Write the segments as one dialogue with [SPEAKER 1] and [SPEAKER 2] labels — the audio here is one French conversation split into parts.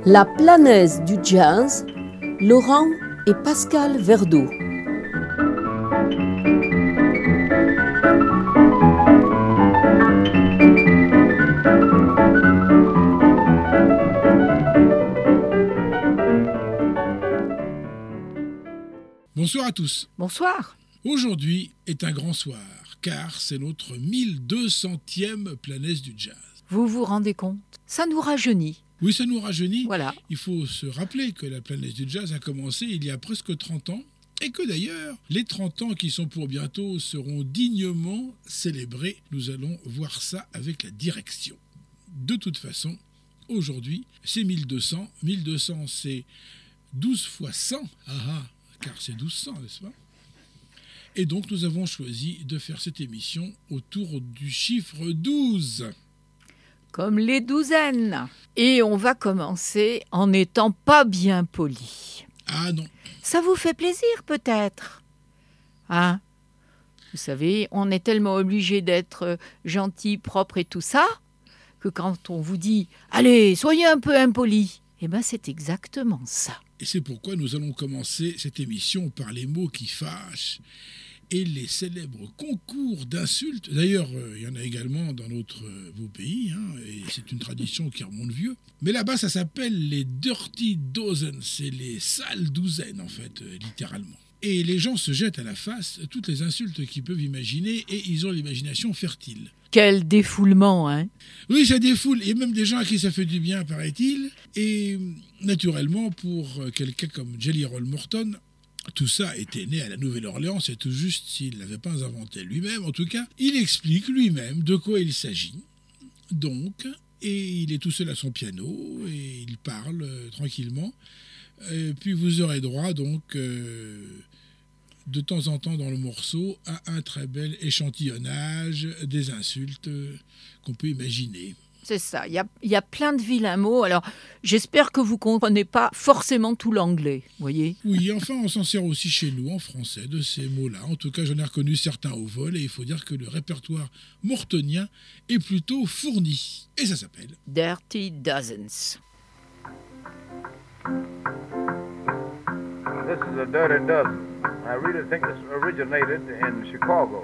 [SPEAKER 1] La Planaise du jazz, Laurent et Pascal Verdeau.
[SPEAKER 2] Bonsoir à tous.
[SPEAKER 3] Bonsoir.
[SPEAKER 2] Aujourd'hui est un grand soir, car c'est notre 1200e Planaise du jazz.
[SPEAKER 3] Vous vous rendez compte ? Ça nous rajeunit.
[SPEAKER 2] Oui, ça nous rajeunit.
[SPEAKER 3] Voilà.
[SPEAKER 2] Il faut se rappeler que la Planaise du jazz a commencé il y a presque 30 ans, et que d'ailleurs, les 30 ans qui sont pour bientôt seront dignement célébrés. Nous allons voir ça avec la direction. De toute façon, aujourd'hui, c'est 1200. 1200, c'est 12 fois 100. Car c'est 1200, n'est-ce pas ? Et donc, nous avons choisi de faire cette émission autour du chiffre 12.
[SPEAKER 3] Comme les douzaines. Et on va commencer en n'étant pas bien poli.
[SPEAKER 2] Ah non.
[SPEAKER 3] Ça vous fait plaisir peut-être ? Hein ? Vous savez, on est tellement obligé d'être gentil, propre et tout ça, que quand on vous dit « Allez, soyez un peu impoli », eh bien c'est exactement ça.
[SPEAKER 2] Et c'est pourquoi nous allons commencer cette émission par les mots qui fâchent et les célèbres concours d'insultes. D'ailleurs, il y en a également dans notre beau pays, et c'est une tradition qui remonte vieux. Mais là-bas, ça s'appelle les Dirty Dozens, c'est les sales douzaines, en fait, littéralement. Et les gens se jettent à la face toutes les insultes qu'ils peuvent imaginer, et ils ont l'imagination fertile.
[SPEAKER 3] Quel défoulement, hein ?
[SPEAKER 2] Oui, ça défoule. Il y a même des gens à qui ça fait du bien, paraît-il. Et naturellement, pour quelqu'un comme Jelly Roll Morton, tout ça était né à la Nouvelle-Orléans, c'est tout juste s'il ne l'avait pas inventé lui-même. En tout cas, il explique lui-même de quoi il s'agit. Donc, et il est tout seul à son piano, et il parle tranquillement. Et puis vous aurez droit, donc, de temps en temps dans le morceau, à un très bel échantillonnage des insultes qu'on peut imaginer.
[SPEAKER 3] C'est ça, il y a plein de vilains mots. Alors, j'espère que vous ne comprenez pas forcément tout l'anglais, voyez ?
[SPEAKER 2] Oui, enfin, on s'en sert aussi chez nous, en français, de ces mots-là. En tout cas, j'en ai reconnu certains au vol, et il faut dire que le répertoire mortonien est plutôt fourni. Et ça s'appelle
[SPEAKER 3] Dirty Dozens.
[SPEAKER 4] This is a Dirty Dozen. I really think this originated in Chicago.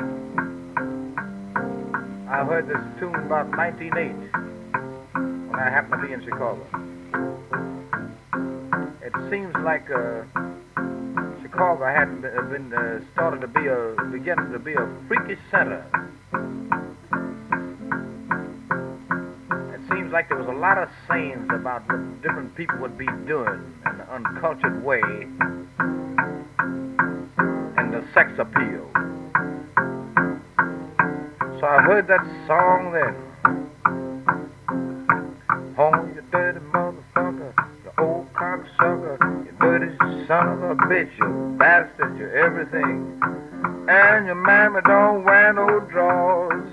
[SPEAKER 4] I heard this tune about 1908 when I happened to be in Chicago. It seems like Chicago hadn't been beginning to be a freakish center. It seems like there was a lot of sayings about what different people would be doing in an uncultured way and the sex appeal. So I heard that song then. Oh, you dirty motherfucker, you old cocksucker, you dirty son of a bitch, you bastard, you everything. And your mammy don't wear no drawers.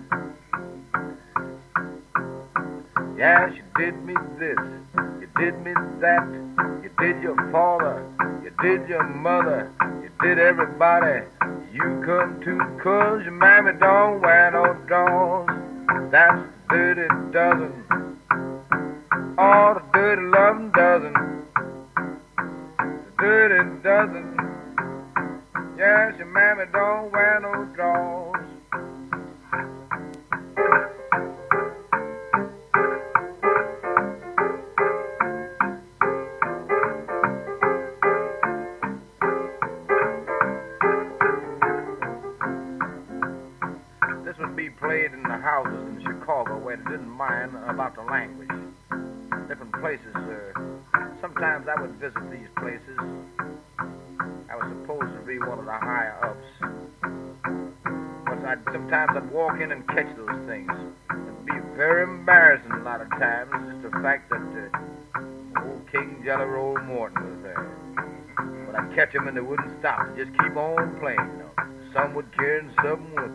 [SPEAKER 4] Yeah, she did me this, you did me that, you did your father, you did your mother, you did everybody. You come to 'cause your mammy don't wear no drawers. That's the dirty dozen. Oh, the dirty loving dozen. The dirty dozen. Yes, your mammy don't wear no drawers. Played in the houses in Chicago where they didn't mind about the language. Different places. Sometimes I would visit these places. I was supposed to be one of the higher ups. But sometimes I'd walk in and catch those things. It'd be very embarrassing a lot of times. Just the fact that old King Jelly Roll Morton was there. But I'd catch him and they wouldn't stop. They'd just keep on playing. You know. Some would care and some wouldn't.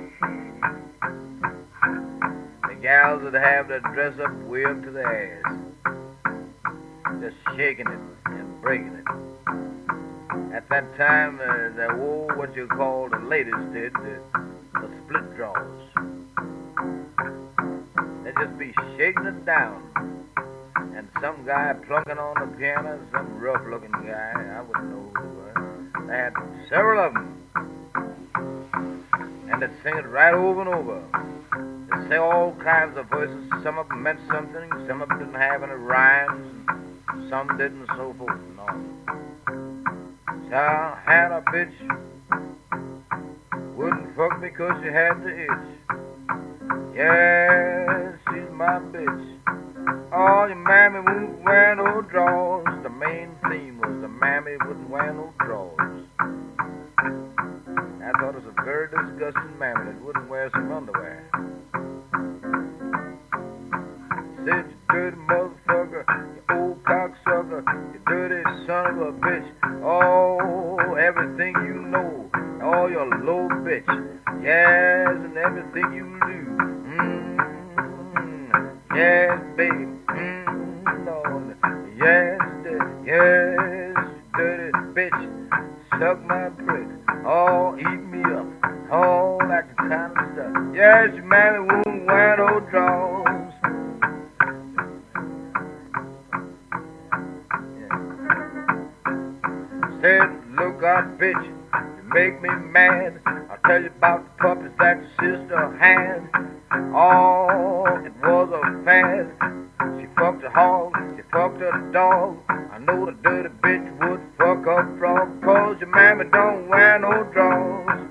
[SPEAKER 4] Gals would have their dress up way up to their ass, just shaking it and breaking it. At that time, what you call the ladies did, the split draws. They'd just be shaking it down and some guy plunking on the piano, some rough-looking guy. I wouldn't know who they were. They had several of them. And they'd sing it right over and over. They'd say all kinds of voices. Some of them meant something, some of them didn't have any rhymes, and some didn't, and so forth and on. So I had a bitch, wouldn't fuck me 'cause she had the itch. Yeah, she's my bitch. Oh, your mammy wouldn't wear no drawers. The main theme was the mammy wouldn't wear no drawers. I thought it was a very disgusting mammy that wouldn't wear some underwear. Said, you dirty motherfucker, you old cocksucker, you dirty son of a bitch. Oh, everything you know, oh, you're a low bitch. Yes, and everything you do. Yes, baby. Lord. Yes, yes, dirty bitch. Suck my prick. Oh, eat me up. Oh, that kind of stuff. Yes, your mammy won't wear no drawers. Yeah. Said, look out, bitch. You make me mad. I'll tell you about the puppies that your sister had. Oh, it was a fad. She fucked a hog, she fucked a dog. I know the dirty bitch would fuck a frog, 'cause your mammy don't wear no drawers.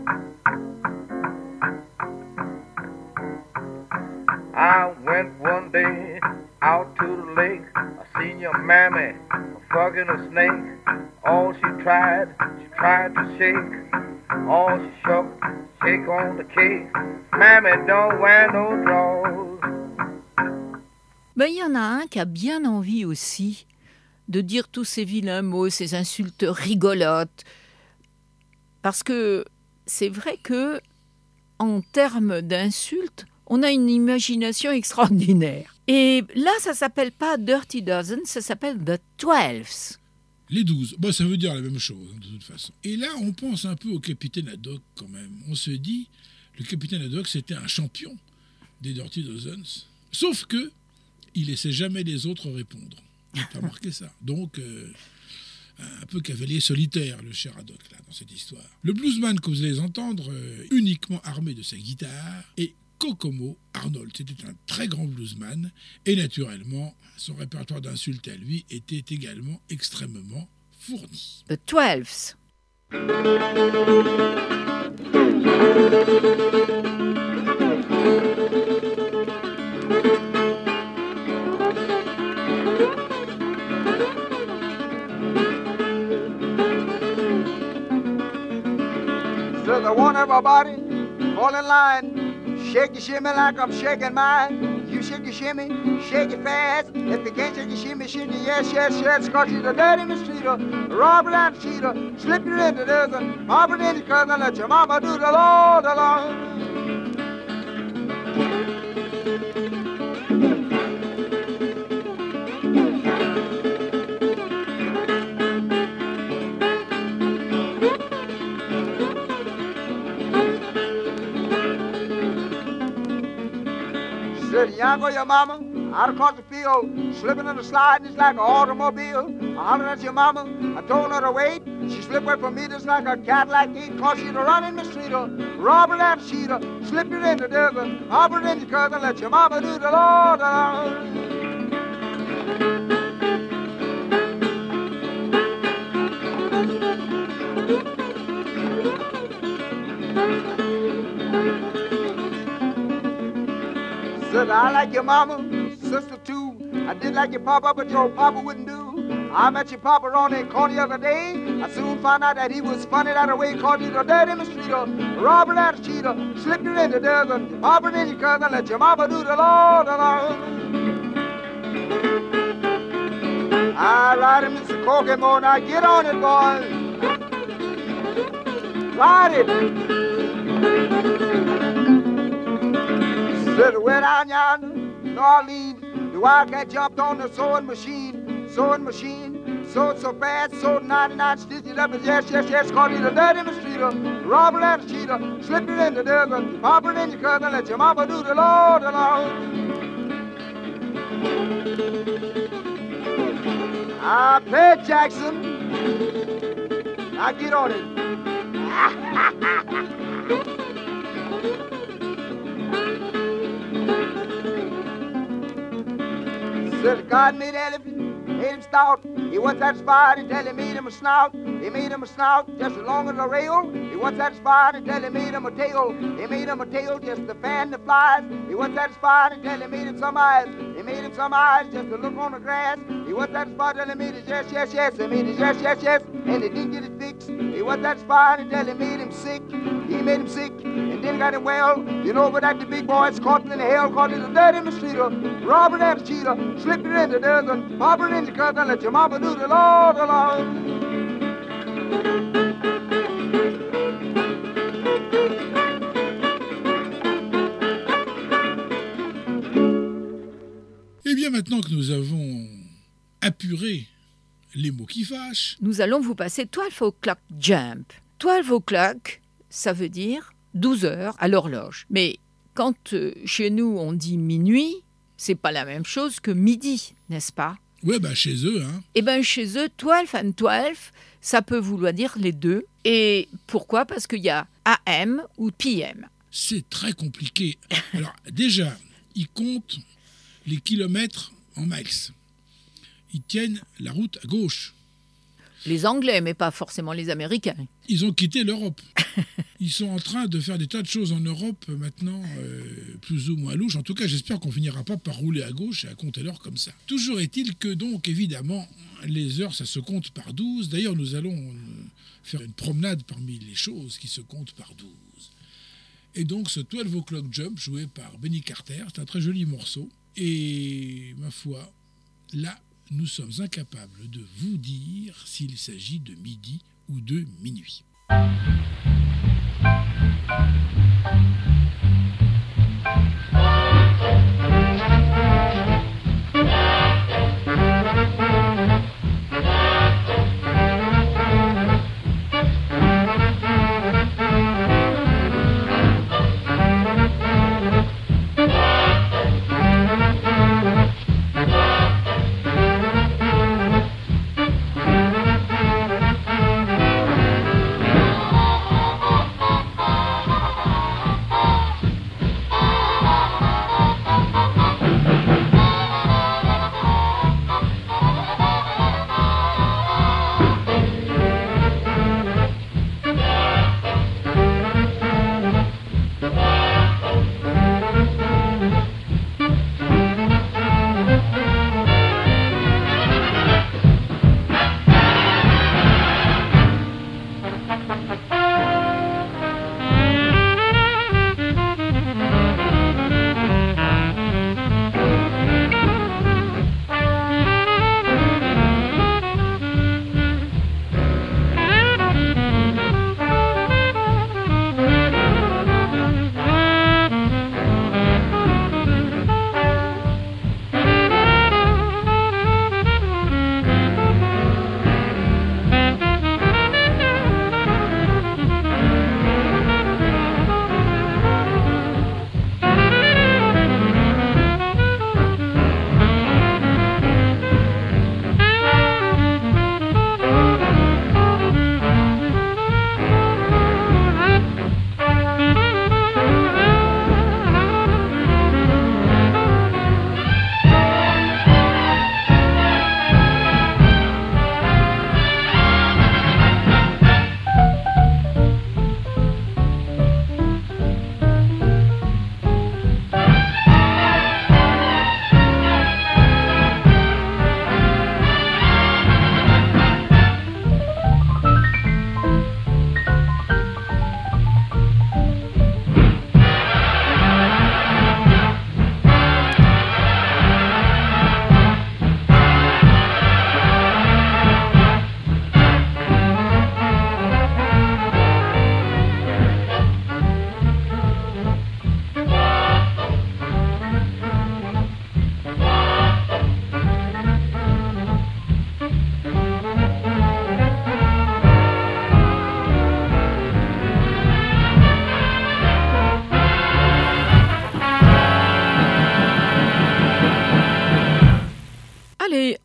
[SPEAKER 4] I went one day out to the lake. I seen your mammy fucking a snake. All she tried to shake. All she shook, shake on the cake. Mammy don't wear no drawers.
[SPEAKER 3] Ben, il y en a un qui a bien envie aussi de dire tous ces vilains mots, ces insultes rigolotes. Parce que c'est vrai que, en termes d'insultes, on a une imagination extraordinaire. Et là, ça s'appelle pas Dirty Dozen, ça s'appelle The 12s.
[SPEAKER 2] Les 12, bon, ça veut dire la même chose, de toute façon. Et là, on pense un peu au capitaine Haddock, quand même. On se dit, le capitaine Haddock, c'était un champion des Dirty Dozens. Sauf que, il laissait jamais les autres répondre. T'as remarqué ça? Donc, un peu cavalier solitaire, le cher Haddock, là, dans cette histoire. Le bluesman, que vous allez entendre, uniquement armé de sa guitare, et Kokomo Arnold. C'était un très grand bluesman et naturellement, son répertoire d'insultes à lui était également extrêmement fourni.
[SPEAKER 3] The 12s.
[SPEAKER 5] Says I want everybody fall in line. Shake your shimmy like I'm shaking mine. You shake your shimmy, shake it fast. If you can't shake your shimmy, shake it, yes, yes, yes. 'Cause she's a dirty mistreater, robber and cheater. Slip you in the dozen, pop it in your cousin, let your mama do the Lord alone. Said, young or your mama, out across the field, slipping in the slide just like an automobile. I hollered at your mama, I told her to wait. She slipped away from me just like a cat like me, 'cause she's a running mistreater, robber and cheater. Slip it in the desert, hop it in your cousin, let your mama do the Lord alone. Said, I like your mama, sister too. I did like your papa, but your papa wouldn't do. I met your papa on a corner the other day. I soon found out that he was funny that way, 'cause he's a dirty mistreater, robber and cheater. Slip you in the desert, pop it in your cousin, let your mama do the Lord alone. I ride him, Mr. Kokomo, now get on it, boy. Ride it. Said, way down yonder, New Orleans, the wild cat jumped on the sewing machine, sewed so fast, sewed 99 stitches up his yes, yes, yes, 'cause he's a dirty mistreater, robber and cheater. Slip it in the desert, pop it in your cousin, let your mama do the Lord alone. I play Jackson. I get on it. Said God made elephant, made him stout. He wasn't satisfied until he made him a snout. He made him a snout just as long as a rail. He wasn't satisfied until he made him a tail. He made him a tail just to fan the flies. He wasn't satisfied until he made him some eyes. He made him some eyes just to look on the grass. He wasn't satisfied until he made his yes, yes, yes. He made his yes, yes, yes, and he didn't get it fixed. He wasn't satisfied until he made him sick. He made him sick and then got him well. You know, but that the big boys caught him in the hell, caught him in the dirty mosquito, robbing and a cheater, slipping in the dirt and popping in the cut and let your mama do the Lord, the Lord.
[SPEAKER 2] Eh bien, maintenant que nous avons apuré les mots qui fâchent,
[SPEAKER 3] Nous allons vous passer 12 o'clock jump. 12 o'clock, ça veut dire 12 heures à l'horloge. Mais quand chez nous on dit minuit, c'est pas la même chose que midi, n'est-ce pas?
[SPEAKER 2] ouais, bah chez eux, hein.
[SPEAKER 3] Eh bien, chez eux, 12 and 12, ça peut vouloir dire les deux. Et pourquoi? Parce qu'il y a AM ou PM.
[SPEAKER 2] C'est très compliqué. Alors, déjà, ils comptent les kilomètres en miles. Ils tiennent la route à gauche.
[SPEAKER 3] Les Anglais, mais pas forcément les Américains.
[SPEAKER 2] Ils ont quitté l'Europe. Ils sont en train de faire des tas de choses en Europe maintenant, plus ou moins louches. En tout cas, j'espère qu'on finira pas par rouler à gauche et à compter l'heure comme ça. Toujours est-il que donc, évidemment, les heures, ça se compte par 12. D'ailleurs, nous allons faire une promenade parmi les choses qui se comptent par 12. Et donc, ce 12 o'clock jump, joué par Benny Carter, c'est un très joli morceau. Et, ma foi, là, nous sommes incapables de vous dire s'il s'agit de midi ou de minuit.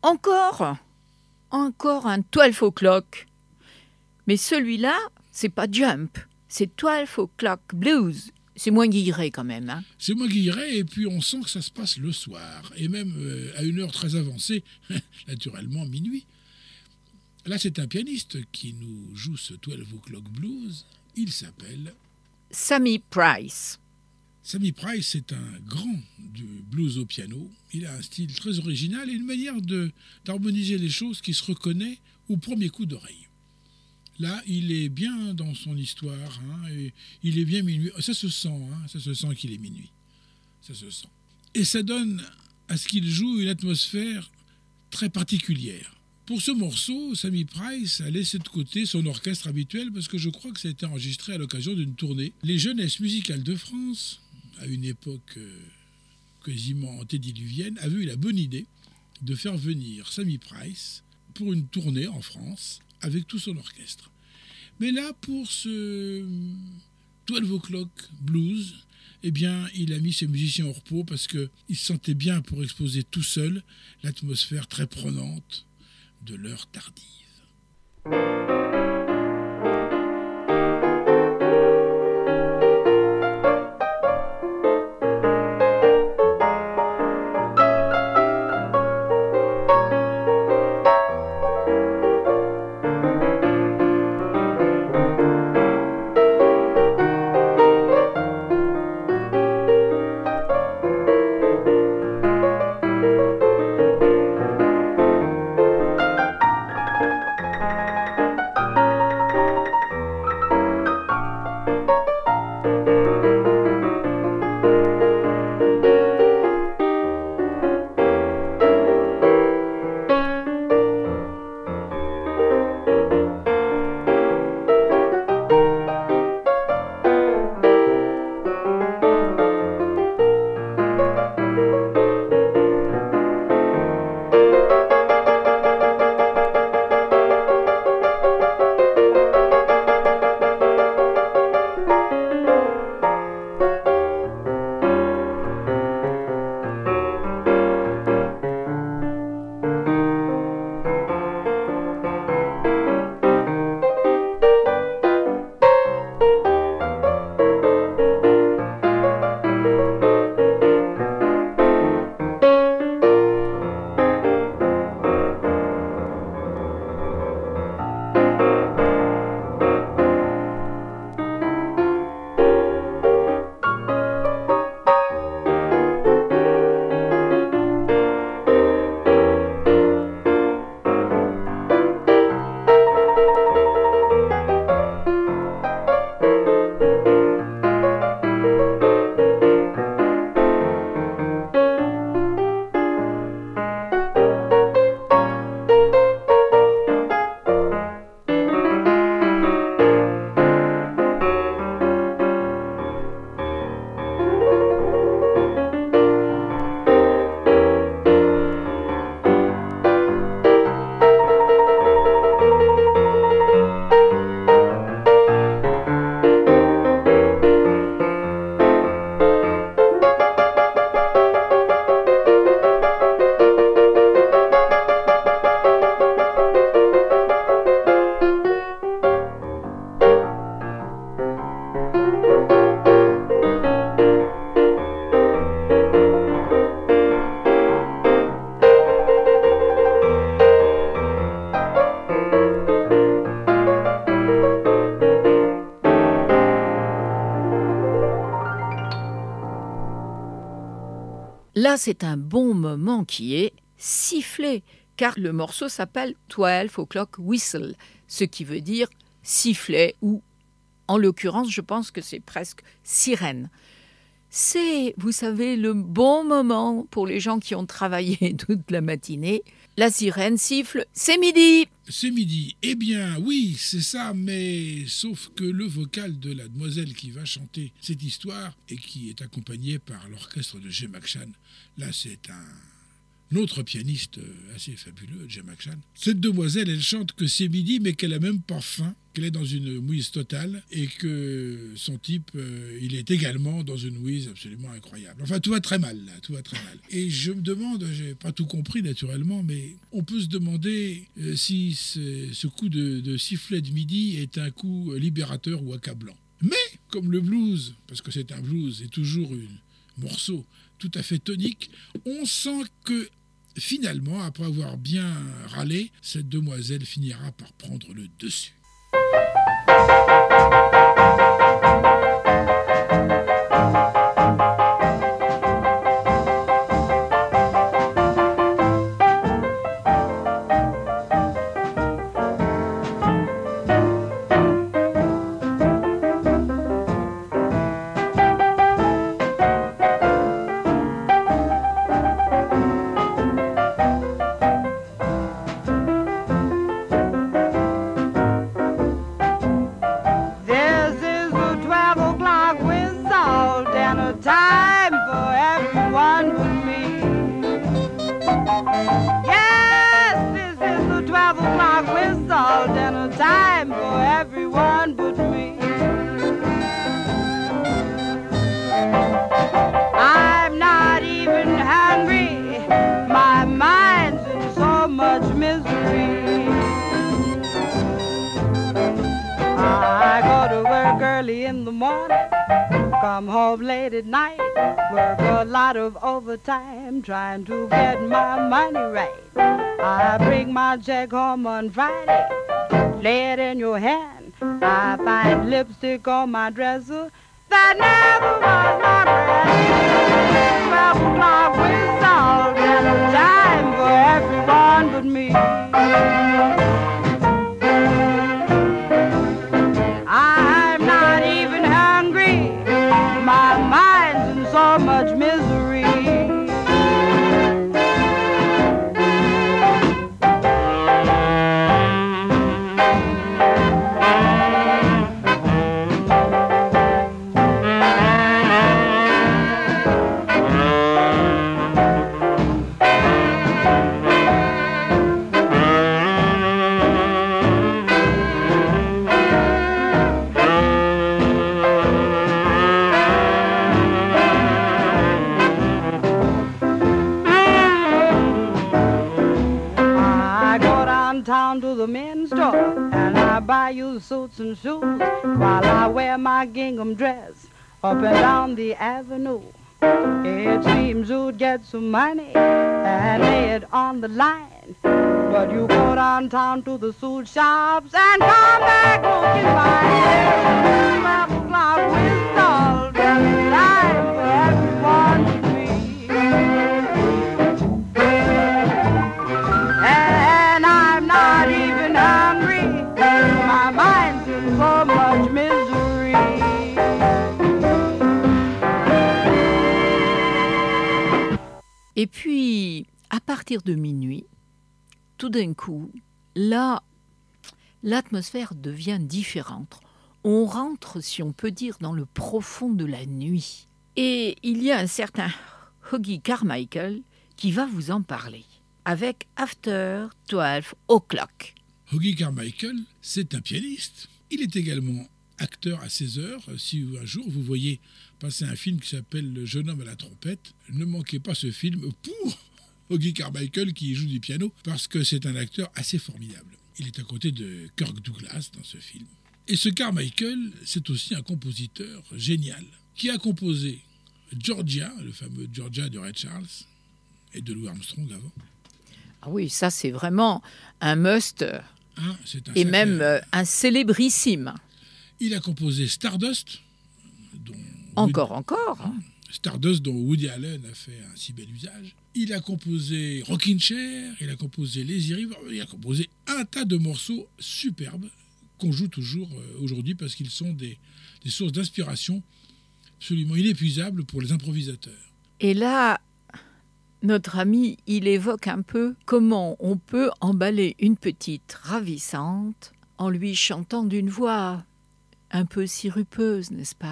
[SPEAKER 3] Encore un 12 o'clock. Mais celui-là, c'est pas Jump, c'est 12 o'clock blues. C'est moins guilleret quand même. Hein.
[SPEAKER 2] C'est moins guilleret et puis on sent que ça se passe le soir. Et même à une heure très avancée, naturellement minuit. Là, c'est un pianiste qui nous joue ce 12 o'clock blues. Il s'appelle
[SPEAKER 3] Sammy Price.
[SPEAKER 2] Sammy Price est un grand du blues au piano. Il a un style très original et une manière d'harmoniser les choses qui se reconnaît au premier coup d'oreille. Là, il est bien dans son histoire, hein, et il est bien minuit. Ça se sent, ça se sent qu'il est minuit. Ça se sent. Et ça donne à ce qu'il joue une atmosphère très particulière. Pour ce morceau, Sammy Price a laissé de côté son orchestre habituel parce que je crois que ça a été enregistré à l'occasion d'une tournée. Les Jeunesses musicales de France, à une époque quasiment antédiluvienne, avaient eu la bonne idée de faire venir Sammy Price pour une tournée en France avec tout son orchestre. Mais là, pour ce 12 o'clock blues, eh bien, il a mis ses musiciens au repos parce qu'il se sentait bien pour exposer tout seul l'atmosphère très prenante de l'heure tardive.
[SPEAKER 3] Là, c'est un bon moment qui est sifflé, car le morceau s'appelle 12 o'clock whistle, ce qui veut dire sifflet ou, en l'occurrence, je pense que c'est presque sirène. C'est, vous savez, le bon moment pour les gens qui ont travaillé toute la matinée. La sirène siffle, c'est midi.
[SPEAKER 2] C'est midi. Eh bien, oui, c'est ça, mais sauf que le vocal de la demoiselle qui va chanter cette histoire et qui est accompagnée par l'orchestre de Jay McShann, là, c'est un autre pianiste assez fabuleux, Jay McShann. Cette demoiselle, elle chante que c'est midi, mais qu'elle a même pas faim, qu'elle est dans une mouise totale, et que son type, il est également dans une mouise absolument incroyable. Enfin, tout va très mal, là, tout va très mal. Et je me demande, j'ai pas tout compris naturellement, mais on peut se demander si ce coup de sifflet de midi est un coup libérateur ou accablant. Mais, comme le blues, parce que c'est un blues, est toujours un morceau tout à fait tonique, on sent que finalement, après avoir bien râlé, cette demoiselle finira par prendre le dessus.
[SPEAKER 6] Come home late at night, work a lot of overtime, trying to get my money right. I bring my check home on Friday, lay it in your hand. I find lipstick on my dresser that never was my dress. 12 o'clock whistle, and a time for everyone but me. I'm not even hungry. My mind's in so much misery. To the men's store and I buy you suits and shoes while I wear my gingham dress up and down the avenue. It seems you'd get some money and lay it on the line, but you go downtown to the suit shops and come back looking fine. 12 o'clock whistle, just time for everyone to be. And I'm not even hungry, my mind's in so much misery.
[SPEAKER 3] Et puis, à partir de minuit, tout d'un coup, là, l'atmosphère devient différente. On rentre, si on peut dire, dans le profond de la nuit. Et il y a un certain Huggy Carmichael qui va vous en parler, avec After 12 O'Clock.
[SPEAKER 2] Huggy Carmichael, c'est un pianiste. Il est également acteur à 16 heures. Si un jour vous voyez passer un film qui s'appelle Le jeune homme à la trompette, ne manquez pas ce film pour Huggy Carmichael qui joue du piano, parce que c'est un acteur assez formidable. Il est à côté de Kirk Douglas dans ce film. Et ce Carmichael, c'est aussi un compositeur génial, qui a composé Georgia, le fameux Georgia de Ray Charles, et de Louis Armstrong avant.
[SPEAKER 3] Ah oui, ça c'est vraiment un must,
[SPEAKER 2] et
[SPEAKER 3] même un célébrissime.
[SPEAKER 2] Il a composé Stardust,
[SPEAKER 3] Encore.
[SPEAKER 2] Stardust dont Woody Allen a fait un si bel usage. Il a composé Rockin' Chair, il a composé Lazy River, il a composé un tas de morceaux superbes qu'on joue toujours aujourd'hui parce qu'ils sont des sources d'inspiration absolument inépuisables pour les improvisateurs.
[SPEAKER 3] Et là, notre ami, il évoque un peu comment on peut emballer une petite ravissante en lui chantant d'une voix un peu sirupeuse, n'est-ce pas ?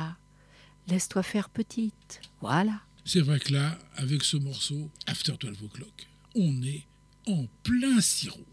[SPEAKER 3] Laisse-toi faire petite, voilà.
[SPEAKER 2] C'est vrai que là, avec ce morceau, After 12 O'Clock, on est en plein sirop.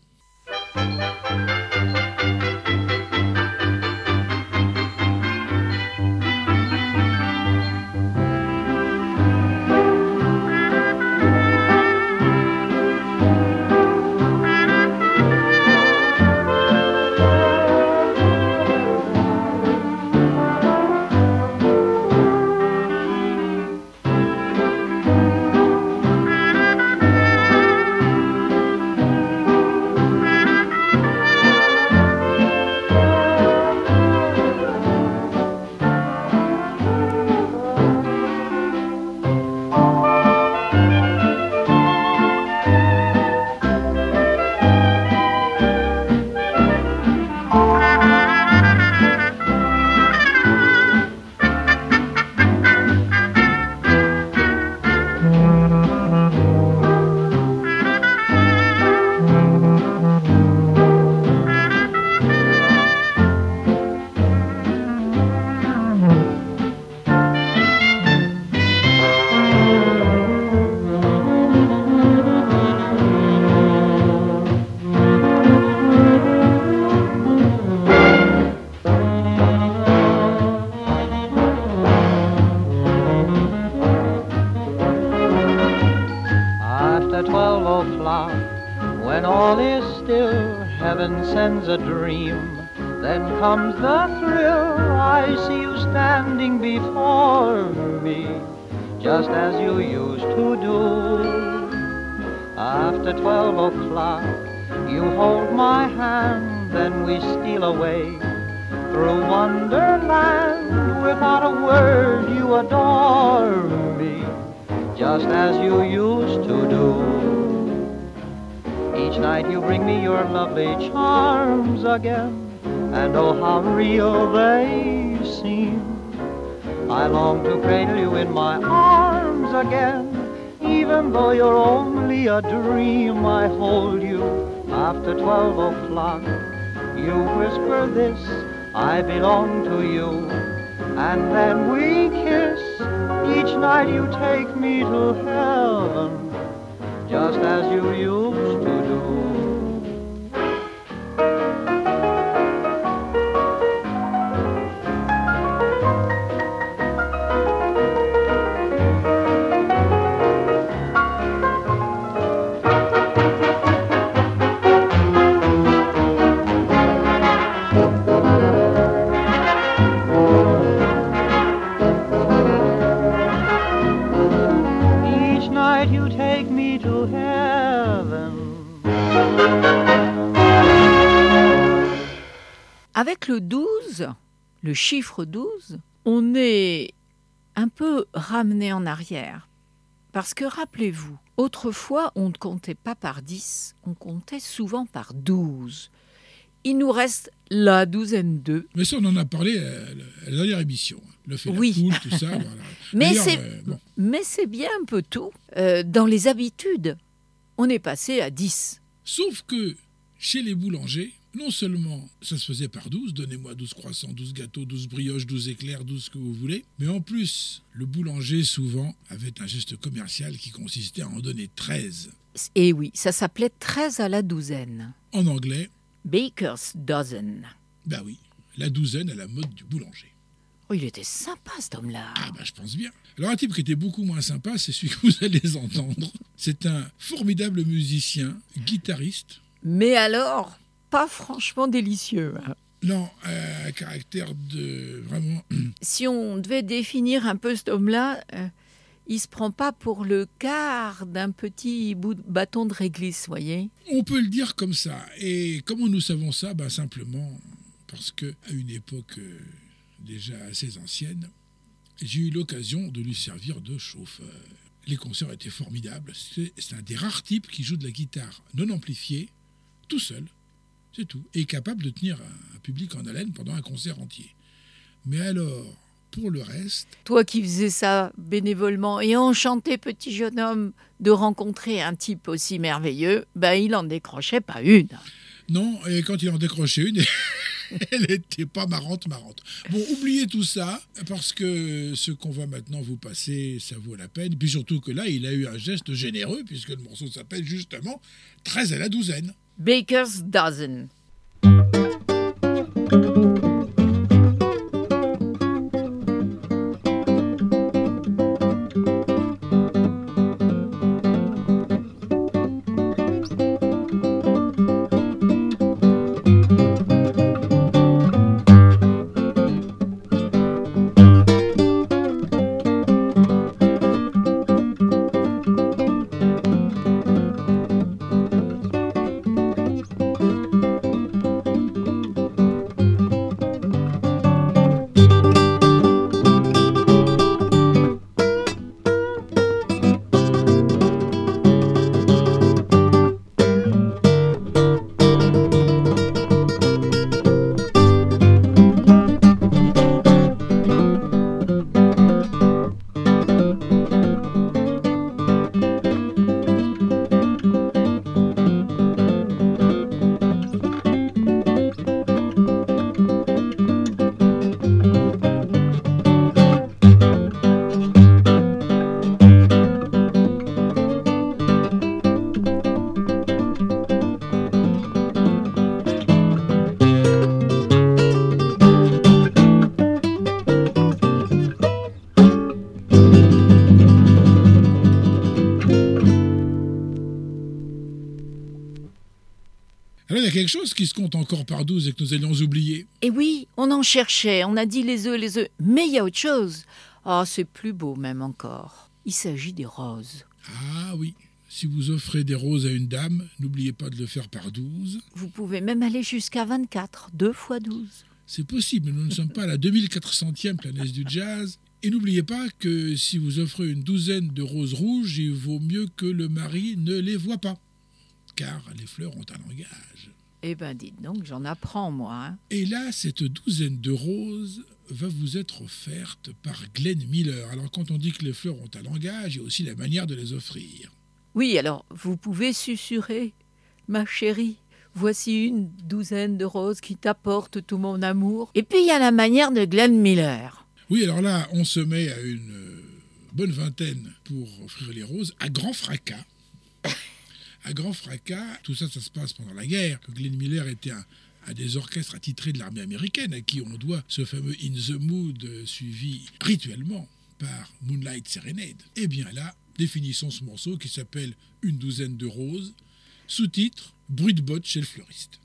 [SPEAKER 7] After 12 o'clock, when all is still, heaven sends a dream. Then comes the thrill, I see you standing before me, just as you used to do. After 12 o'clock, you hold my hand, then we steal away through Wonderland. Without a word, you adore me, just as you used to do. Each night you bring me your lovely charms again, and oh how real they seem. I long to cradle you in my arms again, even though you're only a dream. I hold you after 12 o'clock. You whisper this, I belong to you, and then we kiss. Each night you take me to heaven, just as you used to do.
[SPEAKER 3] Avec le 12, le chiffre 12, on est un peu ramené en arrière. Parce que rappelez-vous, autrefois, on ne comptait pas par 10, on comptait souvent par 12. Il nous reste la douzaine 2.
[SPEAKER 2] Mais ça, on en a parlé à la dernière émission. Le fait
[SPEAKER 3] Oui.
[SPEAKER 2] la poule, tout ça. Voilà.
[SPEAKER 3] Mais c'est bien un peu tout. Dans les habitudes, on est passé à 10.
[SPEAKER 2] Sauf que chez les boulangers, non seulement ça se faisait par 12, donnez-moi 12 croissants, 12 gâteaux, 12 brioches, 12 éclairs, 12 ce que vous voulez, mais en plus, le boulanger souvent avait un geste commercial qui consistait à en donner 13.
[SPEAKER 3] Et oui, ça s'appelait 13 à la douzaine.
[SPEAKER 2] En anglais,
[SPEAKER 3] Baker's dozen.
[SPEAKER 2] ben oui, la douzaine à la mode du boulanger.
[SPEAKER 3] Oh, il était sympa cet homme-là.
[SPEAKER 2] Ah ben je pense bien. Alors un type qui était beaucoup moins sympa, c'est celui que vous allez entendre. C'est un formidable musicien, guitariste.
[SPEAKER 3] Mais alors, pas franchement délicieux.
[SPEAKER 2] Non, un caractère de vraiment...
[SPEAKER 3] Si on devait définir un peu cet homme-là, il se prend pas pour le quart d'un petit bout de bâton de réglisse, voyez.
[SPEAKER 2] On peut le dire comme ça. Et comment nous savons ça? Ben simplement parce qu'à une époque déjà assez ancienne, j'ai eu l'occasion de lui servir de chauffeur. Les concerts étaient formidables. C'est un des rares types qui joue de la guitare non amplifiée, tout seul. C'est tout. Et capable de tenir un public en haleine pendant un concert entier. Mais alors, pour le reste...
[SPEAKER 3] Toi qui faisais ça bénévolement et enchanté petit jeune homme de rencontrer un type aussi merveilleux, ben il en décrochait pas une.
[SPEAKER 2] Non, et quand il en décrochait une, Elle était pas marrante. Bon, oubliez tout ça, parce que ce qu'on va maintenant vous passer, ça vaut la peine. Puis surtout que là, il a eu un geste généreux, puisque le morceau s'appelle justement 13 à la douzaine.
[SPEAKER 3] Baker's Dozen.
[SPEAKER 2] Alors il y a quelque chose qui se compte encore par 12 et que nous allions oublier.
[SPEAKER 3] Et oui, on en cherchait, on a dit les œufs, mais il y a autre chose. Ah, c'est plus beau même encore. Il s'agit des roses.
[SPEAKER 2] Ah oui, si vous offrez des roses à une dame, n'oubliez pas de le faire par 12.
[SPEAKER 3] Vous pouvez même aller jusqu'à 24, 2 fois 12.
[SPEAKER 2] C'est possible, nous ne sommes pas à la 2400e planète du jazz. Et n'oubliez pas que si vous offrez une douzaine de roses rouges, il vaut mieux que le mari ne les voie pas. Car les fleurs ont un langage.
[SPEAKER 3] Eh ben dites donc, j'en apprends moi. Hein.
[SPEAKER 2] Et là, cette douzaine de roses va vous être offerte par Glenn Miller. Alors quand on dit que les fleurs ont un langage, il y a aussi la manière de les offrir.
[SPEAKER 3] Oui, alors vous pouvez susurrer, ma chérie. Voici une douzaine de roses qui t'apportent tout mon amour. Et puis il y a la manière de Glenn Miller.
[SPEAKER 2] Oui, alors là, on se met à une bonne vingtaine pour offrir les roses, à grand fracas. À grand fracas, tout ça, ça se passe pendant la guerre, que Glenn Miller était un des orchestres attitrés de l'armée américaine, à qui on doit ce fameux In the Mood, suivi rituellement par Moonlight Serenade. Et bien là, définissons ce morceau qui s'appelle Une douzaine de roses, sous-titre Bruit de bottes chez le fleuriste.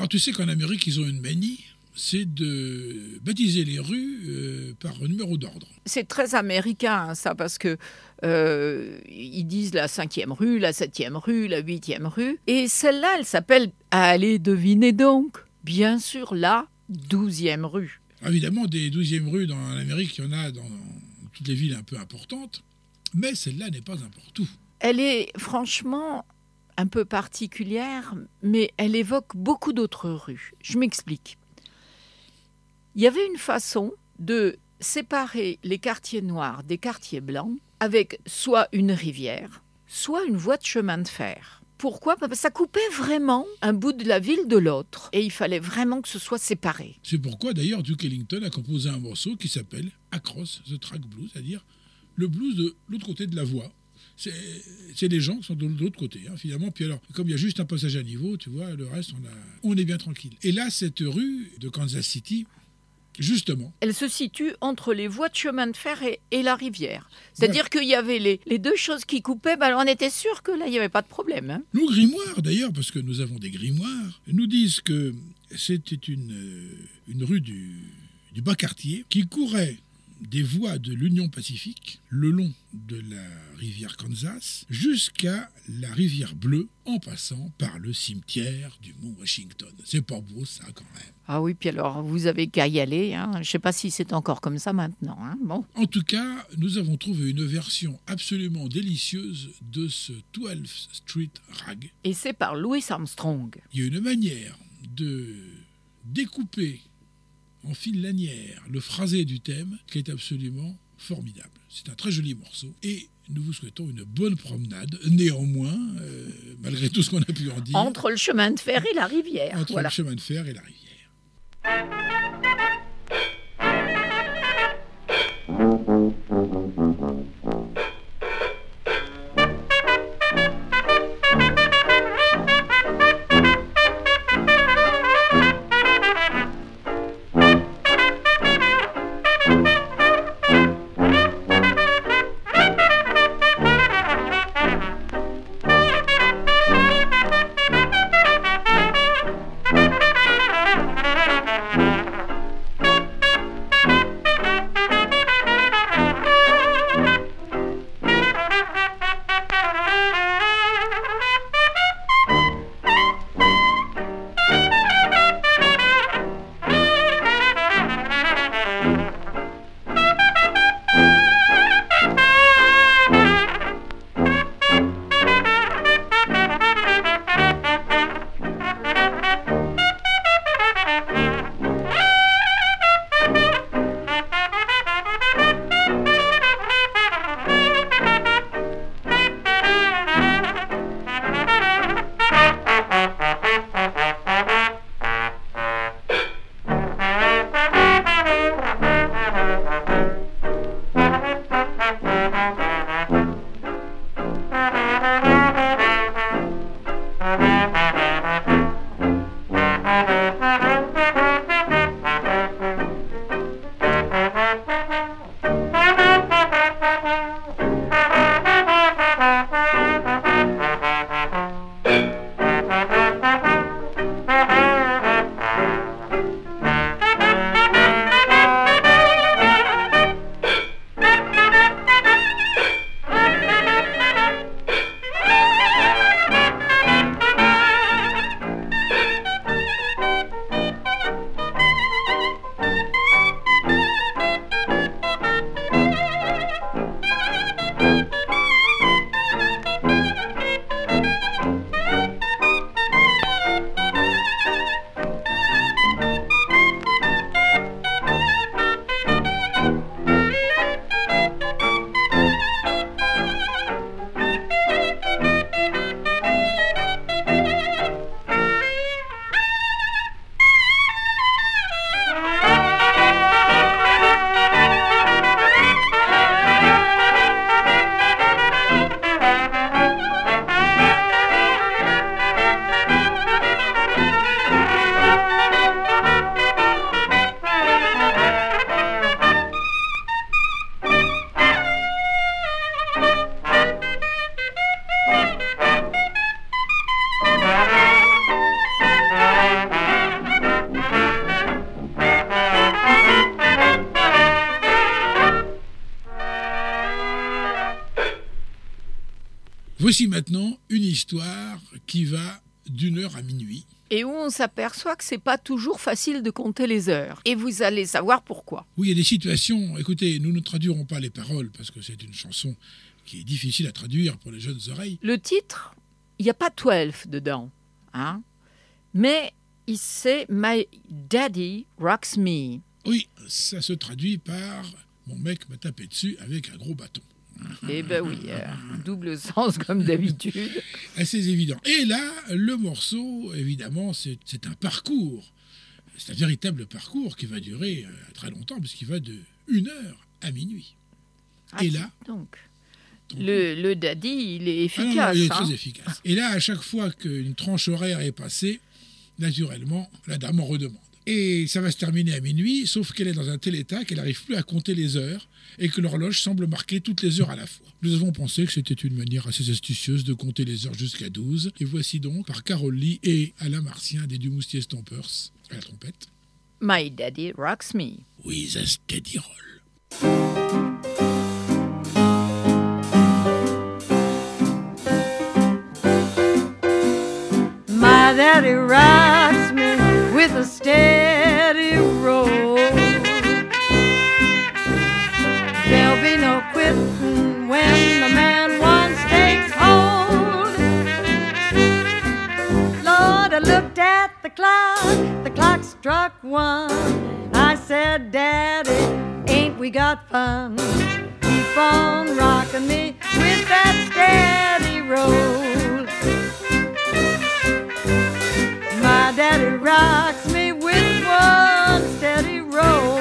[SPEAKER 2] Alors tu sais qu'en Amérique, ils ont une manie, c'est de baptiser les rues par numéro d'ordre.
[SPEAKER 3] C'est très américain, hein, ça, parce que ils disent la 5e rue, la 7e rue, la 8e rue. Et celle-là, elle s'appelle, allez, devinez donc, bien sûr, la 12e rue.
[SPEAKER 2] Évidemment, des 12e rues dans l'Amérique, il y en a dans toutes les villes un peu importantes, mais celle-là n'est pas n'importe où.
[SPEAKER 3] Elle est franchement un peu particulière, mais elle évoque beaucoup d'autres rues. Je m'explique. Il y avait une façon de séparer les quartiers noirs des quartiers blancs avec soit une rivière, soit une voie de chemin de fer. Pourquoi ? Parce que ça coupait vraiment un bout de la ville de l'autre et il fallait vraiment que ce soit séparé.
[SPEAKER 2] C'est pourquoi d'ailleurs Duke Ellington a composé un morceau qui s'appelle Across the Track Blues, c'est-à-dire le blues de l'autre côté de la voie. C'est des gens qui sont de l'autre côté, hein, finalement. Puis alors, comme il y a juste un passage à niveau, tu vois, le reste, on est bien tranquille. Et là, cette rue de Kansas City, justement,
[SPEAKER 3] elle se situe entre les voies de chemin de fer et la rivière. C'est-à-dire qu'il y avait les deux choses qui coupaient, ben on était sûr que là, il n'y avait pas de problème. Hein.
[SPEAKER 2] Nos grimoires, d'ailleurs, parce que nous avons des grimoires, nous disent que c'était une rue du bas-quartier qui courait des voies de l'Union Pacifique le long de la rivière Kansas jusqu'à la rivière Bleue en passant par le cimetière du Mont Washington. C'est pas beau ça quand même.
[SPEAKER 3] Ah oui, puis alors vous avez qu'à y aller. Hein. Je ne sais pas si c'est encore comme ça maintenant. Hein. Bon.
[SPEAKER 2] En tout cas, nous avons trouvé une version absolument délicieuse de ce 12th Street Rag.
[SPEAKER 3] Et c'est par Louis Armstrong.
[SPEAKER 2] Il y a une manière de découper en fil lanière le phrasé du thème qui est absolument formidable. C'est un très joli morceau et nous vous souhaitons une bonne promenade, néanmoins, malgré tout ce qu'on a pu en dire.
[SPEAKER 3] Entre le chemin de fer et la rivière.
[SPEAKER 2] Entre le chemin de fer et la rivière. Voici maintenant une histoire qui va d'1h à minuit.
[SPEAKER 3] Et où on s'aperçoit que c'est pas toujours facile de compter les heures. Et vous allez savoir pourquoi.
[SPEAKER 2] Oui, il y a des situations, écoutez, nous ne traduirons pas les paroles parce que c'est une chanson qui est difficile à traduire pour les jeunes oreilles.
[SPEAKER 3] Le titre, il n'y a pas 12 dedans, hein, mais c'est My Daddy Rocks Me.
[SPEAKER 2] Oui, ça se traduit par « Mon mec m'a tapé dessus avec un gros bâton ».
[SPEAKER 3] Eh ben oui, double sens comme d'habitude.
[SPEAKER 2] Assez évident. Et là, le morceau, évidemment, c'est un parcours. C'est un véritable parcours qui va durer très longtemps, puisqu'il va de 1h à minuit. Et là...
[SPEAKER 3] Donc, le daddy, il est efficace.
[SPEAKER 2] Ah non, il est très efficace. Et là, à chaque fois qu'une tranche horaire est passée, naturellement, la dame en redemande. Et ça va se terminer à minuit, sauf qu'elle est dans un tel état qu'elle n'arrive plus à compter les heures et que l'horloge semble marquer toutes les heures à la fois. Nous avons pensé que c'était une manière assez astucieuse de compter les heures jusqu'à 12. Et voici donc, par Carole Lee et Alain Martien des Dumoustier Stompers à la trompette.
[SPEAKER 3] My Daddy Rocks Me.
[SPEAKER 2] With a steady roll.
[SPEAKER 8] My daddy rocks me with a steady roll. There'll be no quitting when the man once takes hold. Lord, I looked at the clock struck 1. I said, Daddy, ain't we got fun? Keep on rocking me with that steady roll. My daddy rocks me with one steady roll.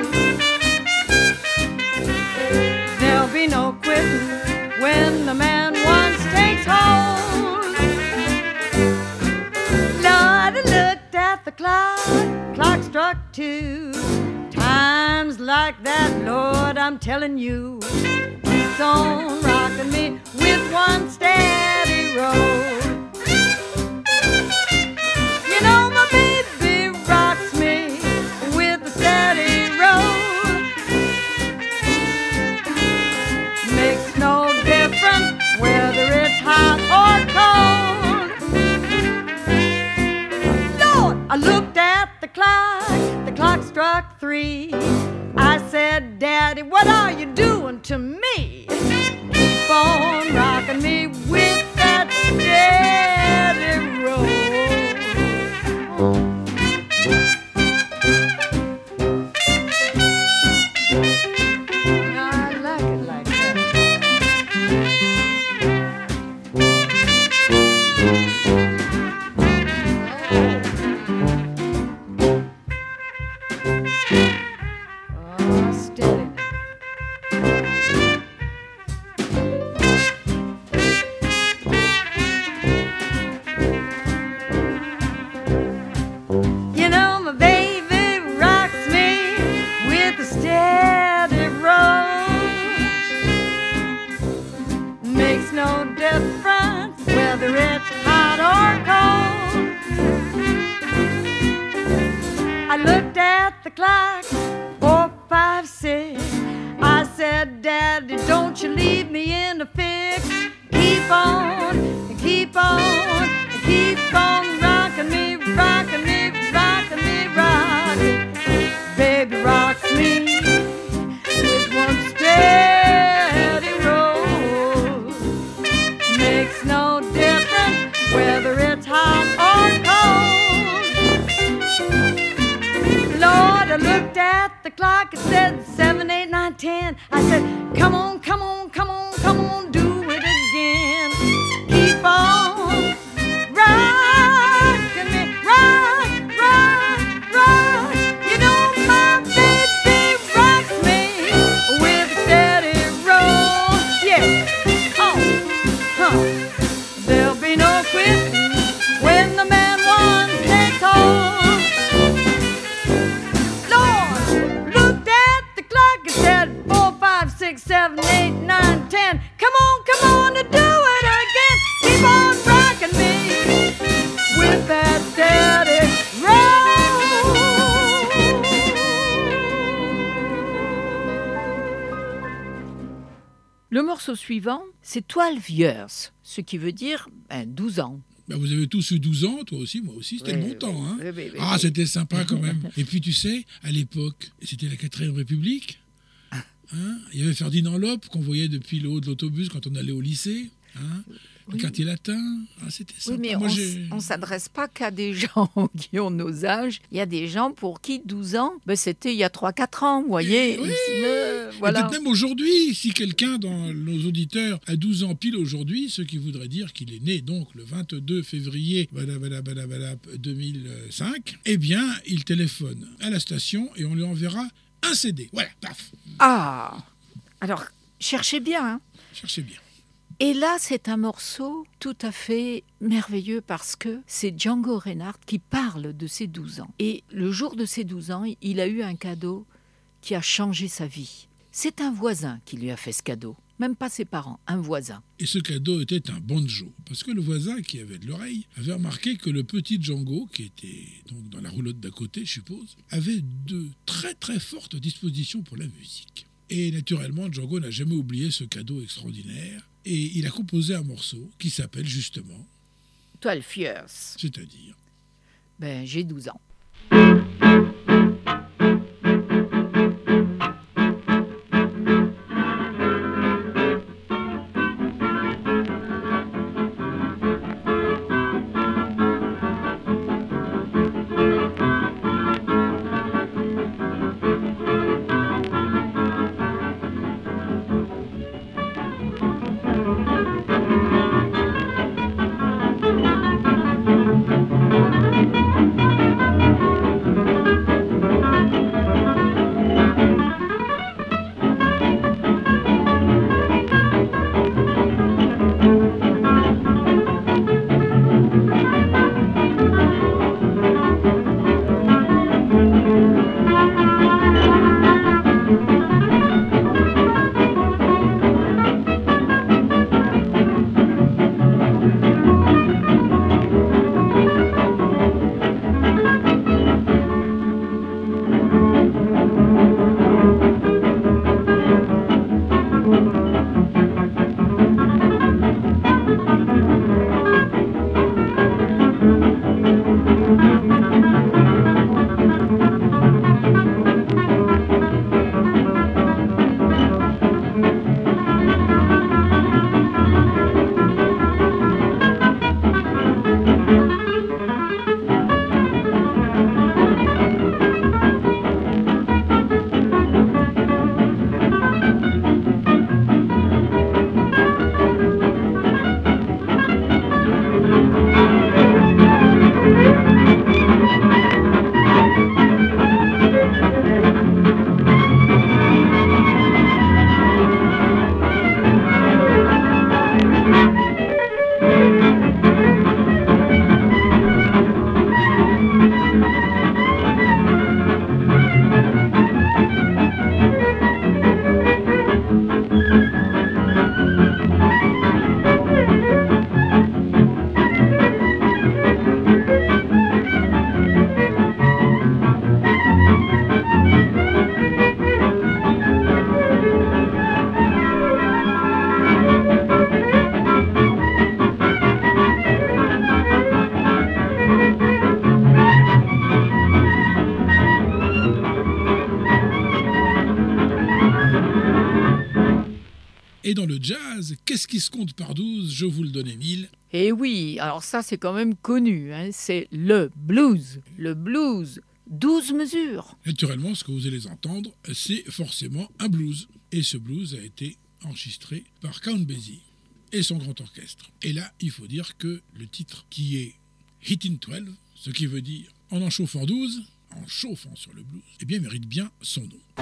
[SPEAKER 8] There'll be no quitting when the man once takes hold. Lord, I looked at the clock struck 2. Times like that, Lord, I'm telling you, keeps on rocking me with one steady roll. You know my baby rocks me with a steady roll. Makes no difference whether it's hot or cold. Lord, I looked at the clock struck 3. I said, Daddy, what are you doing to me? Keep on rocking me with that steady roll. I looked at the clock, 4, 5, 6. I said, Daddy, don't you leave me in a fix. Keep on, keep on, keep on rocking me, rocking me, rocking me, rocking. Baby rocks me with one steady roll. Makes no difference whether it's hot or cold. Lord, I looked at the clock, it said 7, 8, 9, 10. I said, come on, come on, come on, come on, do it again. Keep on rocking me, rock, rock, rock. You know my baby rocks me with a steady roll. Yeah, oh, huh. There'll be no quitting when the man once takes hold. Lord, looked at the clock, it said 4, 5, 6, 7, 8, 9.
[SPEAKER 3] Le morceau suivant, c'est 12 years, ce qui veut dire 12 ans.
[SPEAKER 2] Ben, vous avez tous eu 12 ans, toi aussi, moi aussi, c'était le bon temps. Hein. Ah, c'était sympa quand même. Et puis tu sais, à l'époque, c'était la 4ème République. Hein, il y avait Ferdinand Lope qu'on voyait depuis le haut de l'autobus quand on allait au lycée. Hein, le quartier latin, c'était sympa.
[SPEAKER 3] Oui, mais on ne s'adresse pas qu'à des gens qui ont nos âges. Il y a des gens pour qui 12 ans, c'était il y a 3-4 ans, vous voyez.
[SPEAKER 2] Oui.
[SPEAKER 3] Voilà.
[SPEAKER 2] Peut-être même aujourd'hui, si quelqu'un dans nos auditeurs a 12 ans pile aujourd'hui, ce qui voudrait dire qu'il est né donc le 22 février 2005, eh bien, il téléphone à la station et on lui enverra un CD. Voilà, paf.
[SPEAKER 3] Ah, alors, cherchez bien. Hein.
[SPEAKER 2] Cherchez bien.
[SPEAKER 3] Et là, c'est un morceau tout à fait merveilleux parce que c'est Django Reinhardt qui parle de ses 12 ans. Et le jour de ses 12 ans, il a eu un cadeau qui a changé sa vie. C'est un voisin qui lui a fait ce cadeau, même pas ses parents, un voisin.
[SPEAKER 2] Et ce cadeau était un banjo, parce que le voisin qui avait de l'oreille avait remarqué que le petit Django, qui était donc dans la roulotte d'à côté, je suppose, avait de très très fortes dispositions pour la musique. Et naturellement, Django n'a jamais oublié ce cadeau extraordinaire. Et il a composé un morceau qui s'appelle justement
[SPEAKER 3] 12 years.
[SPEAKER 2] C'est-à-dire
[SPEAKER 3] j'ai 12 ans.
[SPEAKER 2] Et dans le jazz, qu'est-ce qui se compte par 12 ? Je vous le donne, Émile.
[SPEAKER 3] Et oui, alors ça c'est quand même connu, hein, c'est le blues. Le blues, 12 mesures.
[SPEAKER 2] Naturellement, ce que vous allez entendre, c'est forcément un blues. Et ce blues a été enregistré par Count Basie et son grand orchestre. Et là, il faut dire que le titre qui est Hittin' 12, ce qui veut dire en chauffant 12, en chauffant sur le blues, eh bien mérite bien son nom.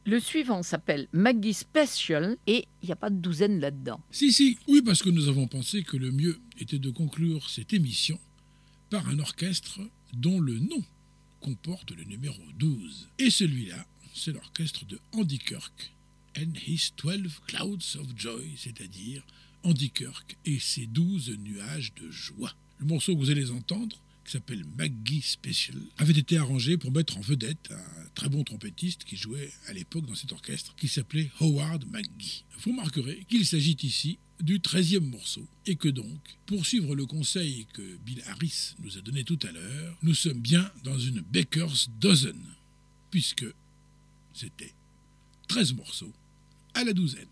[SPEAKER 3] Le suivant s'appelle Maggie Special et il n'y a pas de douzaine là-dedans.
[SPEAKER 2] Si, oui, parce que nous avons pensé que le mieux était de conclure cette émission par un orchestre dont le nom comporte le numéro 12. Et celui-là, c'est l'orchestre de Andy Kirk and his 12 Clouds of Joy, c'est-à-dire Andy Kirk et ses 12 nuages de joie. Le morceau que vous allez entendre, qui s'appelle Maggie Special, avait été arrangé pour mettre en vedette un très bon trompettiste qui jouait à l'époque dans cet orchestre, qui s'appelait Howard McGhee. Vous remarquerez qu'il s'agit ici du 13e morceau, et que donc, pour suivre le conseil que Bill Harris nous a donné tout à l'heure, nous sommes bien dans une Baker's Dozen, puisque c'était 13 morceaux à la douzaine.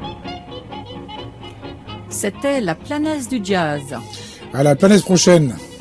[SPEAKER 3] C'était la planète du jazz.
[SPEAKER 9] À la planète prochaine.